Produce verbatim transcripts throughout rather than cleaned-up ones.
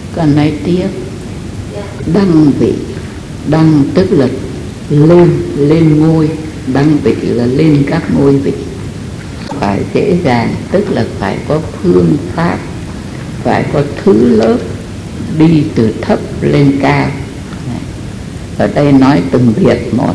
Con nói tiếp. Đăng vị. Đăng tức là lên, lên ngôi. Đăng vị là lên các ngôi vị. Phải dễ dàng, tức là phải có phương pháp, phải có thứ lớp đi từ thấp lên cao. Ở đây nói từng việc một.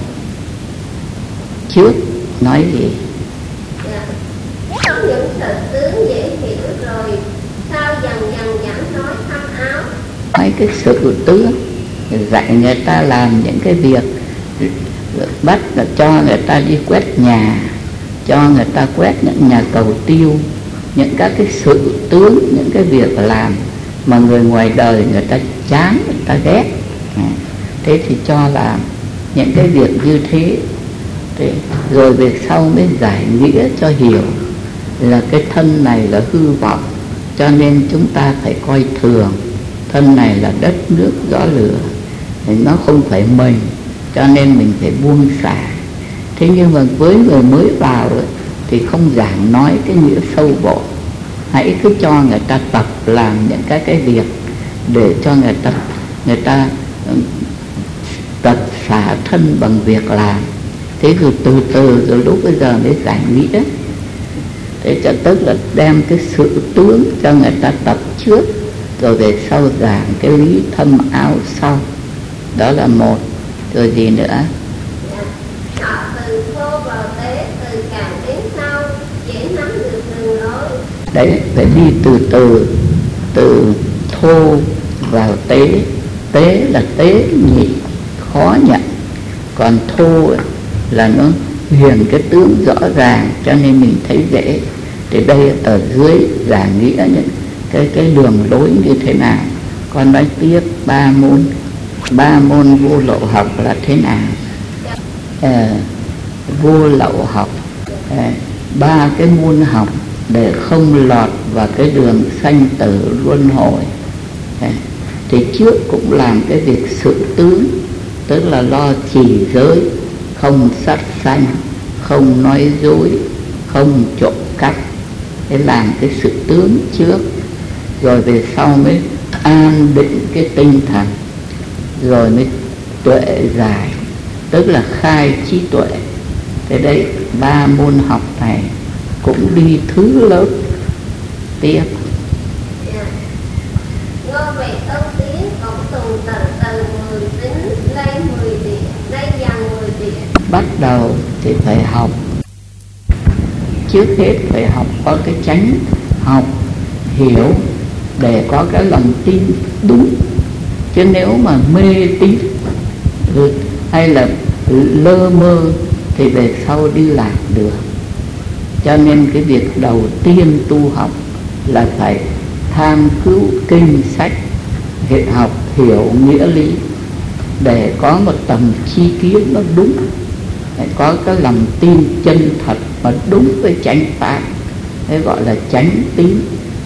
Trước nói gì? Dạ. Có những sự tướng dễ hiểu rồi, sao dần dần giảng nói thâm áo. Nói cái sự tướng, dạy người ta làm những cái việc, bắt là cho người ta đi quét nhà, cho người ta quét những nhà cầu tiêu, những các cái sự tướng, những cái việc làm mà người ngoài đời người ta chán, người ta ghét. Thế thì cho làm những cái việc như thế. Thế rồi về sau mới giải nghĩa cho hiểu là cái thân này là hư vọng, cho nên chúng ta phải coi thường. Thân này là đất nước gió lửa, nó không phải mình, cho nên mình phải buông xả. Thế nhưng mà với người mới vào ấy, thì không giảng nói cái nghĩa sâu bộ. Hãy cứ cho người ta tập làm những cái cái việc để cho người ta người ta tập xả thân bằng việc làm. Thế rồi từ từ rồi lúc bây giờ mới giải nghĩa. Thế cho tức là đem cái sự tướng cho người ta tập trước, rồi về sau giảng cái lý thâm áo sau. Đó là một. Rồi gì nữa? Họ từ thô vào tế, từ càng đến sau, dễ nắm được đường lối. Đấy, phải đi từ từ, từ thô vào tế. Tế là tế nhị, khó nhận. Còn thô là nó hiển cái tướng rõ ràng, cho nên mình thấy dễ. Thì đây ở dưới giải nghĩa những cái, cái đường lối như thế nào. Con nói tiếp ba môn. Ba môn vô lậu học là thế nào? À, vô lậu học, à, ba cái môn học để không lọt vào cái đường sanh tử luân hồi. À, thì trước cũng làm cái việc sự tướng, tức là lo trì giới, không sát sanh, không nói dối, không trộm cắp. Để làm cái sự tướng trước, rồi về sau mới an định cái tinh thần, rồi mới tuệ giải, tức là khai trí tuệ. Thế đấy, ba môn học này cũng đi thứ lớp tiếp. Ngô về tâu tiến, cộng tùng từ từ mười tính, lấy mười địa, lấy dần mười địa. Bắt đầu thì phải học. Trước hết phải học có cái chánh, học, hiểu để có cái lòng tin đúng. Chứ nếu mà mê tín hay là lơ mơ thì về sau đi lạc được. Cho nên cái việc đầu tiên tu học là phải tham cứu kinh sách, hiện học hiểu nghĩa lý để có một tầm chi kiến nó đúng, để có cái lòng tin chân thật mà đúng với chánh pháp, thế gọi là chánh tín.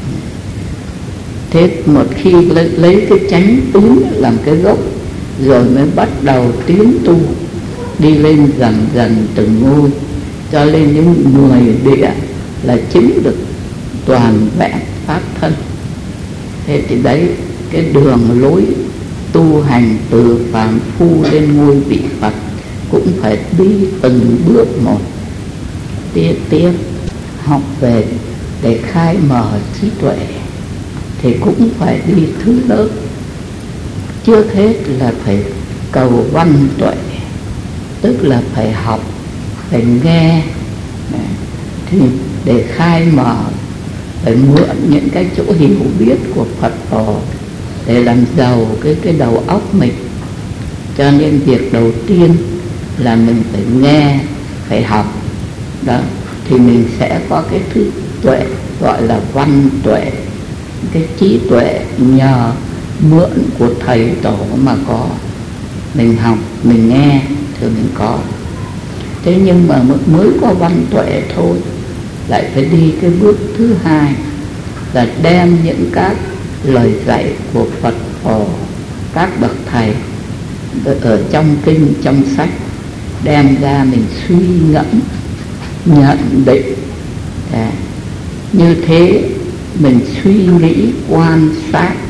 Thế một khi lấy, lấy cái chánh tín làm cái gốc, rồi mới bắt đầu tiến tu, đi lên dần dần từng ngôi, cho lên những mười địa là chứng được toàn vẹn pháp thân. Thế thì đấy, cái đường lối tu hành từ phàm phu lên ngôi vị Phật cũng phải đi từng bước một. Tiếp tiếp học về để khai mở trí tuệ thì cũng phải đi thứ lớp. Trước hết là phải cầu văn tuệ, tức là phải học, phải nghe, thì để khai mở, phải mượn những cái chỗ hiểu biết của Phật Tổ để làm giàu cái cái đầu óc mình. Cho nên việc đầu tiên là mình phải nghe, phải học. Đó, thì mình sẽ có cái thứ tuệ gọi là văn tuệ, cái trí tuệ nhờ mượn của thầy tổ mà có. Mình học, mình nghe thì mình có. Thế nhưng mà mới có văn tuệ thôi, lại phải đi cái bước thứ hai là đem những các lời dạy của Phật Tổ, các bậc thầy ở trong kinh, trong sách, đem ra mình suy ngẫm, nhận định. À, như thế mình suy nghĩ, quan sát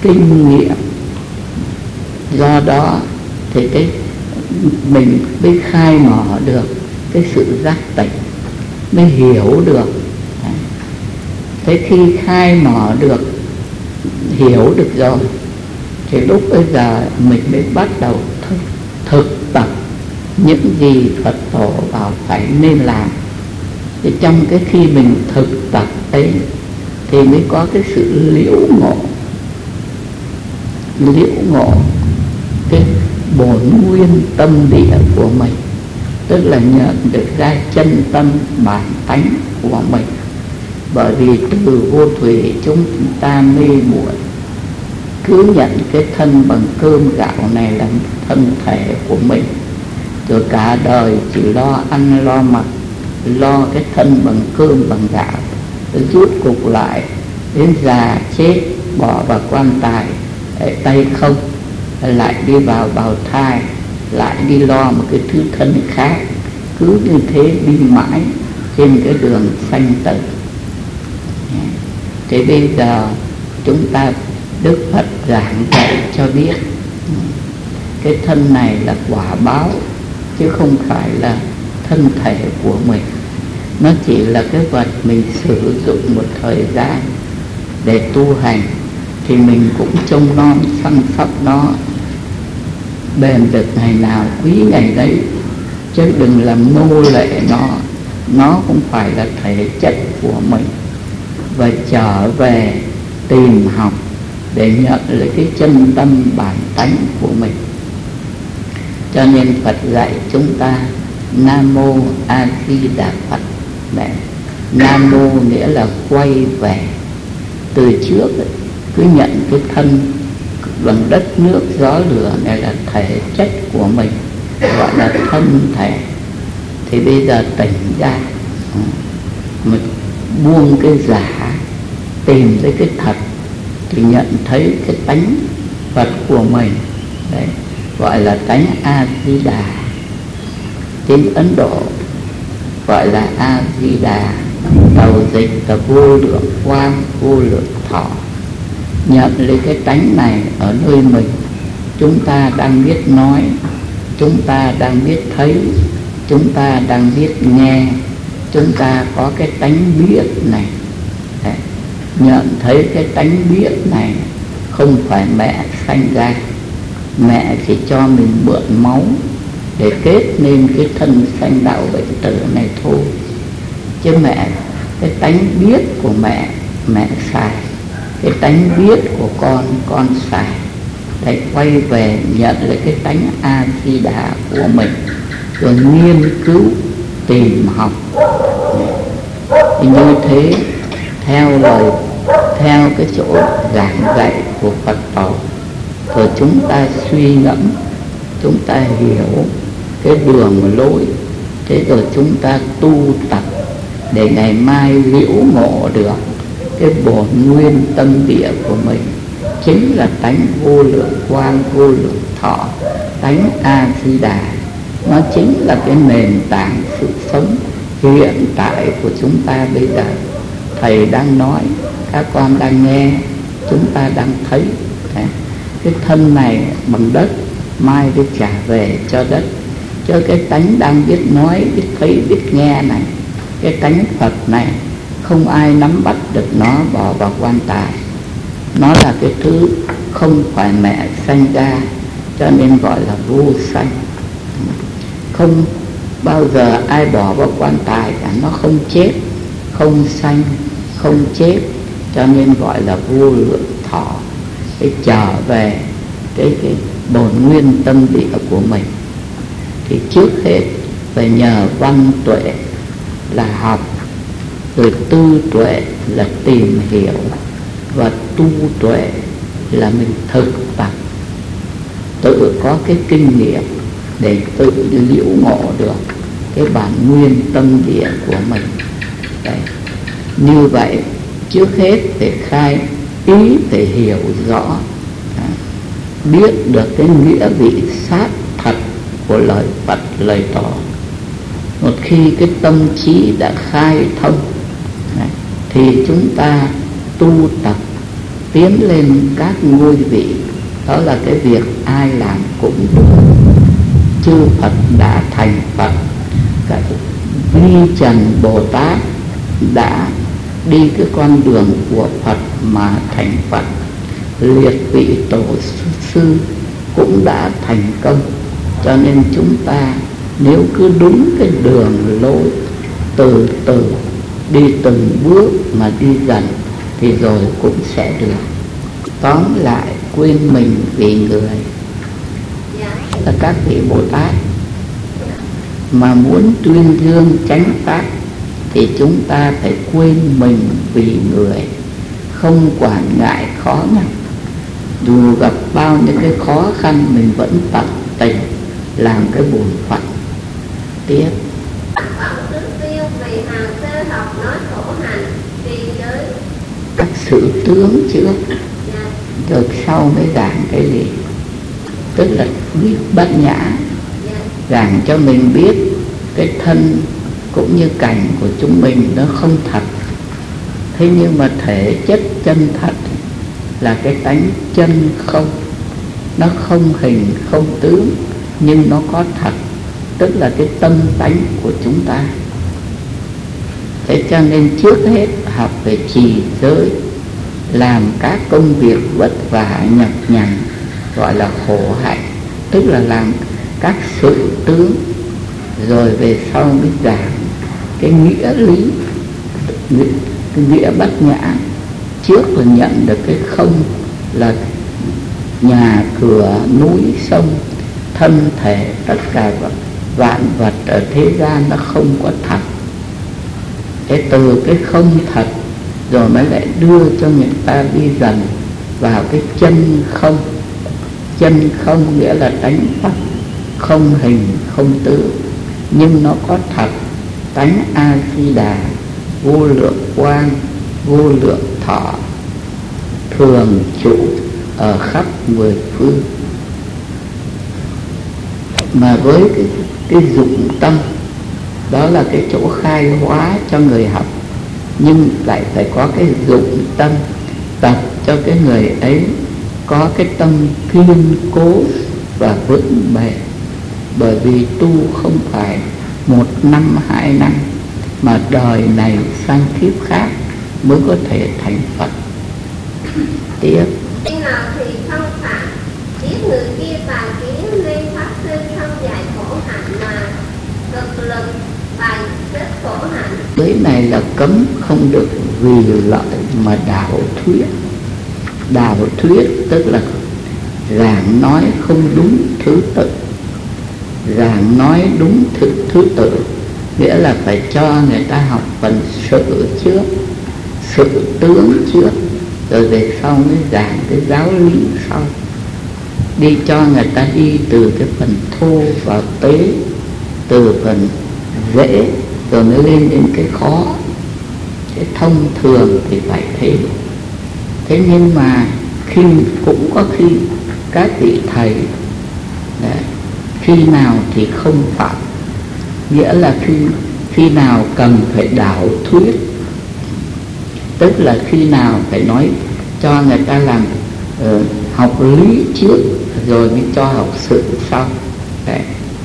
kinh nghiệm. Do đó thì cái mình mới khai mở được cái sự giác tỉnh, mới hiểu được. Thế khi khai mở được, hiểu được rồi, thì lúc bây giờ mình mới bắt đầu thực, thực tập những gì Phật tổ bảo phải nên làm. Thì trong cái khi mình thực tập ấy thì mới có cái sự liễu ngộ, liễu ngộ cái bổn nguyên tâm địa của mình, tức là nhận được ra chân tâm bản tánh của mình. Bởi vì từ vô thủy chúng ta mê muội, cứ nhận cái thân bằng cơm gạo này là thân thể của mình, rồi cả đời chỉ lo ăn lo mặc, lo cái thân bằng cơm bằng gạo, rút cục lại đến già chết bỏ vào quan tài, tay không, lại đi vào bào thai, lại đi lo một cái thứ thân khác, cứ như thế đi mãi trên cái đường sanh tử. Thế bây giờ chúng ta Đức Phật giảng dạy cho biết cái thân này là quả báo, chứ không phải là thân thể của mình. Nó chỉ là cái vật mình sử dụng một thời gian để tu hành, thì mình cũng trông nom săn sóc nó, bền được ngày nào quý ngày đấy, chứ đừng làm nô lệ nó. Nó cũng phải là thể chất của mình, và trở về tìm học để nhận lấy cái chân tâm bản tánh của mình. Cho nên Phật dạy chúng ta Nam Mô A Di Đà Phật. Đấy, Nam Mô nghĩa là quay về. Từ trước ấy, cứ nhận cái thân bằng đất nước gió lửa này là thể chất của mình, gọi là thân thể. Thì bây giờ tỉnh ra, mình buông cái giả, tìm tới cái thật, thì nhận thấy cái tánh Phật của mình. Đấy, gọi là tánh A Di Đà. Tiếng Ấn Độ gọi là A Di Đà, đầu dịch là vô lượng quang, vô lượng thọ. Nhận lấy cái tánh này ở nơi mình. Chúng ta đang biết nói, chúng ta đang biết thấy, chúng ta đang biết nghe, chúng ta có cái tánh biết này. Đấy, nhận thấy cái tánh biết này không phải mẹ sanh ra, mẹ chỉ cho mình mượn máu để kết nên cái thân sanh đạo bệnh tử này thôi. Chứ mẹ, cái tánh biết của mẹ, mẹ xài. Cái tánh biết của con, con xài. Đấy, quay về nhận lại cái tánh A Di Đà của mình, rồi nghiên cứu, tìm học. Thì như thế, theo lời, theo cái chỗ giảng dạy của Phật tổ, rồi chúng ta suy ngẫm, chúng ta hiểu cái đường lối, thế rồi chúng ta tu tập để ngày mai liễu ngộ được cái bổn nguyên tâm địa của mình, chính là tánh vô lượng quang, vô lượng thọ, tánh A Di Đà. Nó chính là cái nền tảng sự sống hiện tại của chúng ta bây giờ. Thầy đang nói, các con đang nghe, chúng ta đang thấy. Cái thân này bằng đất, mai đi trả về cho đất. Cho cái tánh đang biết nói, biết thấy, biết nghe này, cái tánh Phật này, không ai nắm bắt được nó bỏ vào quan tài. Nó là cái thứ không phải mẹ sanh ra, cho nên gọi là vô sanh. Không bao giờ ai bỏ vào quan tài cả, nó không chết, không sanh, không chết, cho nên gọi là vô lượng thọ. Cái trở về cái, cái bổn nguyên tâm địa của mình, thì trước hết phải nhờ văn tuệ là học, rồi tư tuệ là tìm hiểu, và tu tuệ là mình thực tập, tự có cái kinh nghiệm để tự liễu ngộ được cái bản nguyên tâm địa của mình. Đấy, như vậy trước hết phải khai ý, phải hiểu rõ, biết được cái nghĩa vị sát thật của lời Phật, lời tỏ. Một khi cái tâm trí đã khai thông thì chúng ta tu tập tiến lên các ngôi vị. Đó là cái việc ai làm cũng được. Chư Phật đã thành Phật, các vi trần Bồ Tát đã đi cái con đường của Phật mà thành Phật, liệt vị tổ sư cũng đã thành công. Cho nên chúng ta nếu cứ đúng cái đường lối, từ từ đi từng bước mà đi dần thì rồi cũng sẽ được. Tóm lại quên mình vì người. Là các vị Bồ Tát mà muốn tuyên dương chánh pháp thì chúng ta phải quên mình vì người, không quản ngại khó nhọc. Dù gặp bao nhiêu cái khó khăn mình vẫn tận tình làm cái bổn phận. Tiếp. Các sự tướng trước, rồi sau mới giảng cái gì? Tức là biết bát nhã, giảng cho mình biết cái thân cũng như cảnh của chúng mình nó không thật. Thế nhưng mà thể chất chân thật là cái tánh chân không. Nó không hình không tướng nhưng nó có thật, tức là cái tâm tánh của chúng ta. Thế cho nên trước hết học về trì giới, làm các công việc vất vả nhọc nhằn gọi là khổ hạnh, tức là làm các sự tướng. Rồi về sau mới giảng cái nghĩa lý, cái nghĩa bát nhã. Trước là nhận được cái không là nhà cửa núi sông, thân thể tất cả vạn vật ở thế gian nó không có thật. Thế từ cái không thật rồi mới lại đưa cho người ta đi dần vào cái chân không. Chân không nghĩa là tánh Phật, không hình không tướng nhưng nó có thật. Tánh A Di Đà, vô lượng quang, vô lượng thọ, thường trụ ở khắp mười phương. Mà với cái, cái dụng tâm, đó là cái chỗ khai hóa cho người học, nhưng lại phải có cái dụng tâm tập cho cái người ấy có cái tâm kiên cố và vững bền. Bởi vì tu không phải một năm hai năm, mà đời này sang kiếp khác mới có thể thành Phật. Tiếp. Khi nào thì không phạm, biết người kia tà kiến nên phát sinh không giải khổ hạnh mà cực lực bài rất khổ hạnh. Giới này là cấm không được vì lợi mà đạo thuyết. Đạo thuyết tức là giảng nói không đúng thứ tự. Giảng nói đúng thứ, thứ tự nghĩa là phải cho người ta học phần sự trước, sự tướng trước, rồi về sau mới giảng cái giáo lý sau. Đi cho người ta đi từ cái phần thô vào tế, từ phần dễ rồi mới lên đến cái khó. Cái thông thường thì phải thế. Thế nhưng mà khi cũng có khi các vị thầy đấy, khi nào thì không phải, nghĩa là khi khi nào cần phải đạo thuyết, tức là khi nào phải nói cho người ta làm uh, học lý trước rồi mới cho học sự sau. Đấy.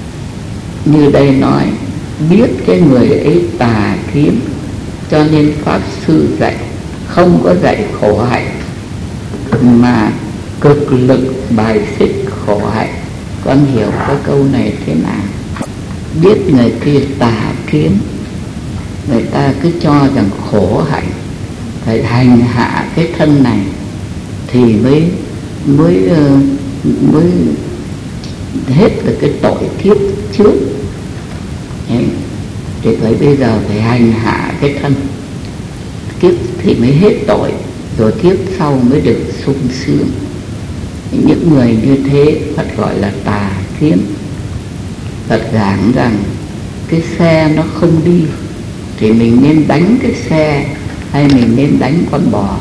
Như đây nói biết cái người ấy tà kiến, cho nên Pháp Sư dạy không có dạy khổ hạnh mà cực lực bài xích khổ hạnh. Con hiểu cái câu này thế nào? Biết người kia tà kiến, người ta cứ cho rằng khổ hạnh, phải hành hạ cái thân này thì mới mới mới hết được cái tội kiếp trước. Đấy. Thì tới bây giờ phải hành hạ cái thân kiếp thì mới hết tội, rồi kiếp sau mới được sung sướng. Những người như thế Phật gọi là tà kiến. Phật giảng rằng cái xe nó không đi thì mình nên đánh cái xe hay mình nên đánh con bò?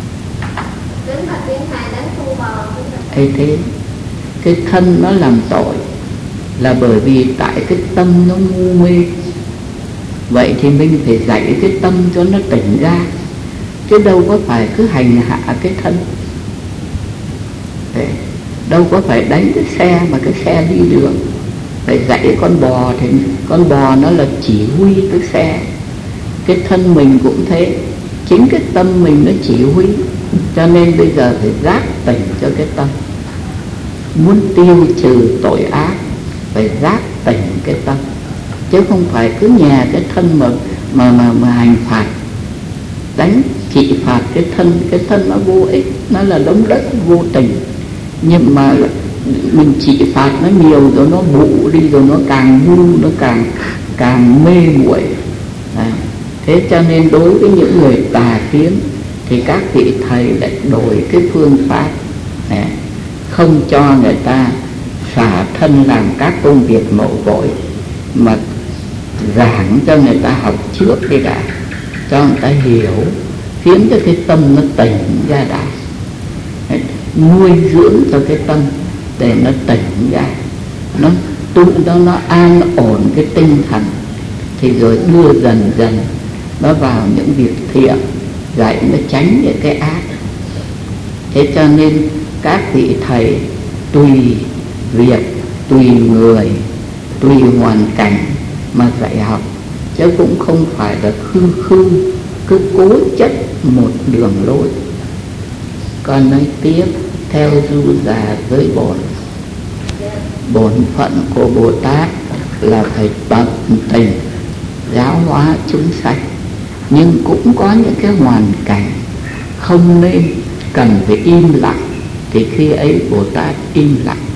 Hay thế. Cái thân nó làm tội là bởi vì tại cái tâm nó ngu mê. Vậy thì mình phải dạy cái tâm cho nó tỉnh ra, chứ đâu có phải cứ hành hạ cái thân. Thế, đâu có phải đánh cái xe mà cái xe đi được. Phải dạy con bò thì con bò nó là chỉ huy cái xe. Cái thân mình cũng thế, chính cái tâm mình nó chỉ huy. Cho nên bây giờ phải giác tỉnh cho cái tâm. Muốn tiêu trừ tội ác phải giác tỉnh cái tâm, chứ không phải cứ nhà cái thân mà mà mà, mà hành phạt, đánh trị phạt cái thân. Cái thân nó vô ích, nó là đống đất vô tình. Nhưng mà mình trị phạt nó nhiều rồi nó bụ đi, rồi nó càng ngu, nó càng càng mê muội. Thế cho nên đối với những người tà kiến thì các vị thầy lại đổi cái phương pháp này, không cho người ta xả thân làm các công việc nổi vội, mà giảng cho người ta học trước đi đã, cho người ta hiểu, khiến cho cái tâm nó tỉnh ra đã. Đấy, nuôi dưỡng cho cái tâm để nó tỉnh ra, nó tu nó nó an ổn cái tinh thần, thì rồi đưa dần dần nó vào những việc thiện, dạy nó tránh những cái ác. Thế cho nên các vị thầy tùy việc, tùy người, tùy hoàn cảnh mà dạy học, chứ cũng không phải là khư khư cứ cố chấp một đường lối. Còn nói tiếp, theo du già giới bổn, bổn phận của Bồ Tát là phải tận tình giáo hóa chúng sanh, nhưng cũng có những cái hoàn cảnh không nên cần phải im lặng, thì khi ấy Bồ Tát im lặng.